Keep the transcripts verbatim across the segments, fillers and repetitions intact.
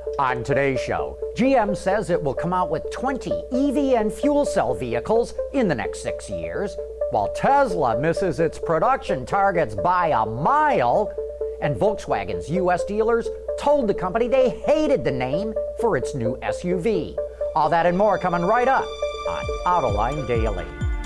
On today's show, G M says it will come out with twenty E V and fuel cell vehicles in the next six years, while Tesla misses its production targets by a mile, and Volkswagen's U S dealers told the company they hated the name for its new S U V. All that and more coming right up on Autoline Daily.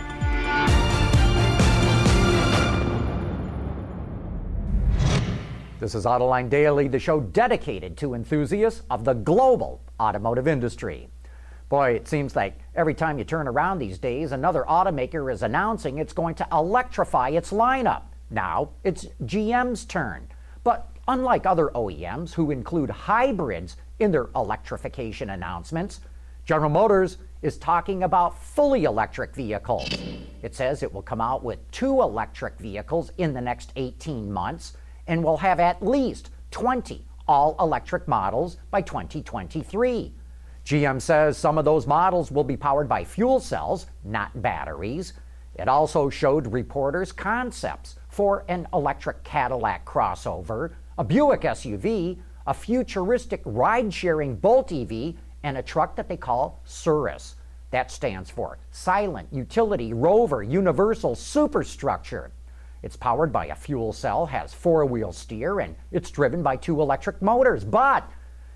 This is Autoline Daily, the show dedicated to enthusiasts of the global automotive industry. Boy, it seems like every time you turn around these days, another automaker is announcing it's going to electrify its lineup. Now, it's G M's turn. But unlike other O E Ms who include hybrids in their electrification announcements, General Motors is talking about fully electric vehicles. It says it will come out with two electric vehicles in the next eighteen months and will have at least twenty all-electric models by twenty twenty-three. G M says some of those models will be powered by fuel cells, not batteries. It also showed reporters concepts for an electric Cadillac crossover, a Buick S U V, a futuristic ride-sharing Bolt E V, and a truck that they call Cirrus. That stands for Silent Utility Rover Universal Superstructure. It's powered by a fuel cell, has four-wheel steer, and it's driven by two electric motors. But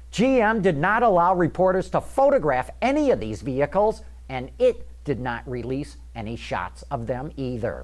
G M did not allow reporters to photograph any of these vehicles, and it did not release any shots of them either.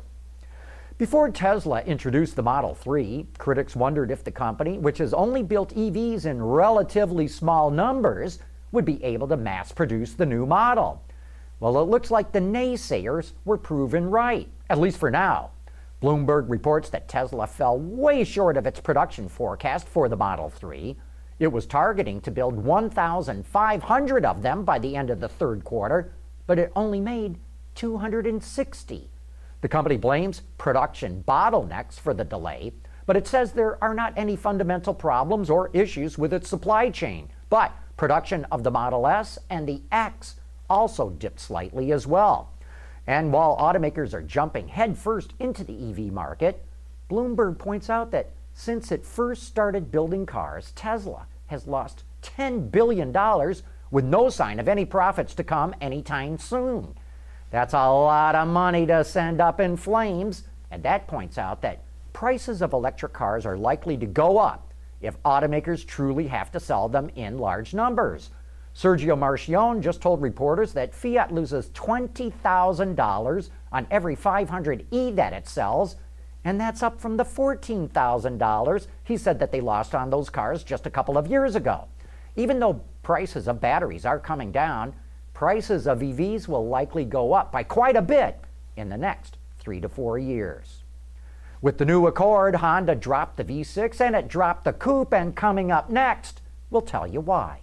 Before Tesla introduced the Model three, critics wondered if the company, which has only built E Vs in relatively small numbers, would be able to mass produce the new model. Well, it looks like the naysayers were proven right, at least for now. Bloomberg reports that Tesla fell way short of its production forecast for the Model three. It was targeting to build one thousand five hundred of them by the end of the third quarter, but it only made two hundred sixty. The company blames production bottlenecks for the delay, but it says there are not any fundamental problems or issues with its supply chain. But production of the Model S and the X also dipped slightly as well. And while automakers are jumping headfirst into the E V market, Bloomberg points out that since it first started building cars, Tesla has lost ten billion dollars with no sign of any profits to come anytime soon. That's a lot of money to send up in flames, and that points out that prices of electric cars are likely to go up if automakers truly have to sell them in large numbers. Sergio Marchionne just told reporters that Fiat loses twenty thousand dollars on every five hundred E that it sells, and that's up from the fourteen thousand dollars he said that they lost on those cars just a couple of years ago. Even though prices of batteries are coming down, prices of E Vs will likely go up by quite a bit in the next three to four years. With the new Accord, Honda dropped the V six and it dropped the Coupe, and coming up next, we'll tell you why.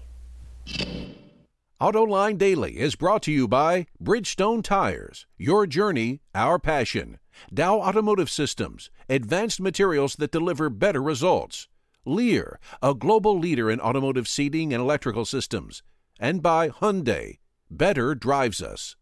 Autoline Daily is brought to you by Bridgestone Tires, your journey, our passion. Dow Automotive Systems, advanced materials that deliver better results. Lear, a global leader in automotive seating and electrical systems. And by Hyundai, better drives us.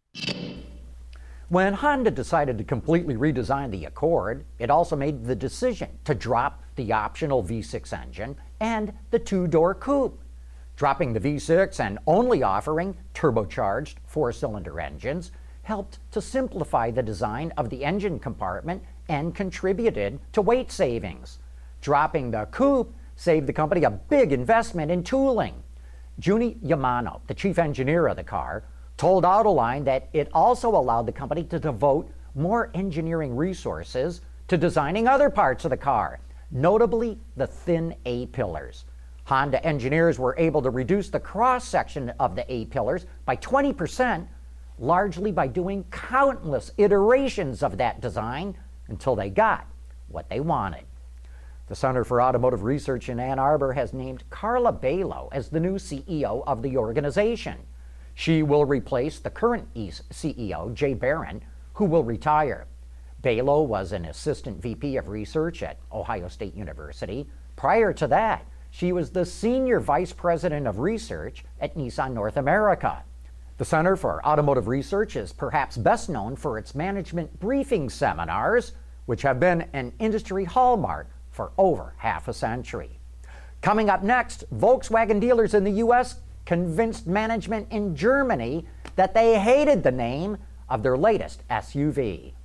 When Honda decided to completely redesign the Accord, it also made the decision to drop the optional V six engine and the two-door coupe. Dropping the V six and only offering turbocharged four-cylinder engines helped to simplify the design of the engine compartment and contributed to weight savings. Dropping the coupe saved the company a big investment in tooling. Juni Yamano, the chief engineer of the car, told Autoline that it also allowed the company to devote more engineering resources to designing other parts of the car, notably the thin A-pillars. Honda engineers were able to reduce the cross-section of the A-pillars by twenty percent, largely by doing countless iterations of that design until they got what they wanted. The Center for Automotive Research in Ann Arbor has named Carla Balow as the new C E O of the organization. She will replace the current C E O, Jay Barron, who will retire. Balow was an assistant V P of research at Ohio State University. Prior to that, she was the senior vice president of research at Nissan North America. The Center for Automotive Research is perhaps best known for its management briefing seminars, which have been an industry hallmark for over half a century. Coming up next, Volkswagen dealers in the U S convinced management in Germany that they hated the name of their latest S U V.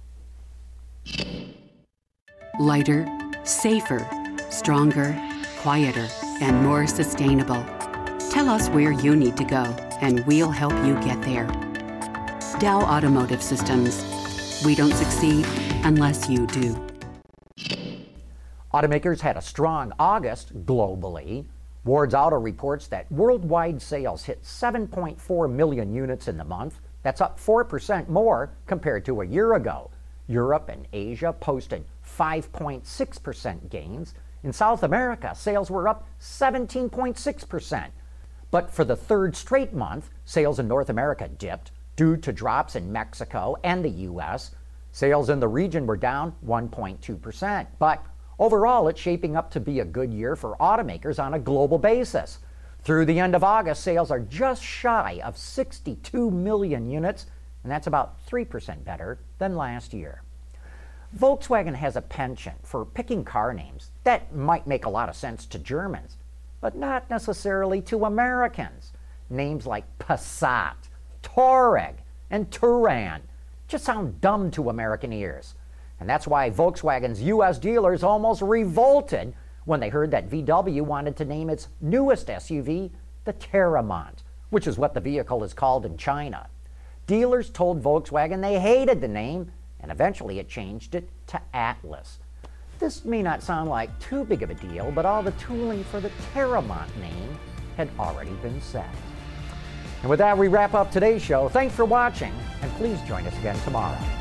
Lighter, safer, stronger, quieter, and more sustainable. Tell us where you need to go, and we'll help you get there. Dow Automotive Systems. We don't succeed unless you do. Automakers had a strong August globally. Wards Auto reports that worldwide sales hit seven point four million units in the month. That's up four percent more compared to a year ago. Europe and Asia posted five point six percent gains. In South America, sales were up seventeen point six percent. But for the third straight month, sales in North America dipped due to drops in Mexico and the U S. Sales in the region were down one point two percent. But overall, it's shaping up to be a good year for automakers on a global basis. Through the end of August, sales are just shy of sixty-two million units, and that's about three percent better than last year. Volkswagen has a penchant for picking car names that might make a lot of sense to Germans, but not necessarily to Americans. Names like Passat, Touareg, and Touran just sound dumb to American ears. And that's why Volkswagen's U S dealers almost revolted when they heard that V W wanted to name its newest S U V the Terramont, which is what the vehicle is called in China. Dealers told Volkswagen they hated the name, and eventually it changed it to Atlas. This may not sound like too big of a deal, but all the tooling for the Terramont name had already been set. And with that, we wrap up today's show. Thanks for watching, and please join us again tomorrow.